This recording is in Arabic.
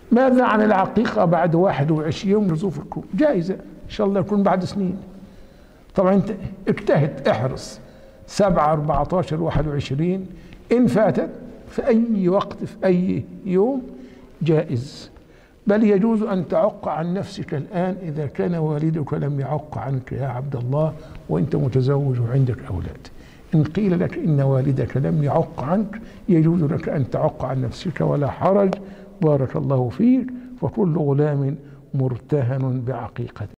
ماذا عن العقيقة بعد 21 يوم نزوف الكون؟ جائزة إن شاء الله يكون بعد سنين. طبعا أنت اجتهد، احرص 7 14 21 إن فاتت في أي وقت في أي يوم جائز، بل يجوز أن تعق عن نفسك الآن إذا كان والدك لم يعق عنك يا عبد الله وأنت متزوج وعندك أولاد. إن قيل لك إن والدك لم يعق عنك يجوز لك أن تعق عن نفسك ولا حرج. بارك الله فيك. فكل غلام مرتهن بعقيقته.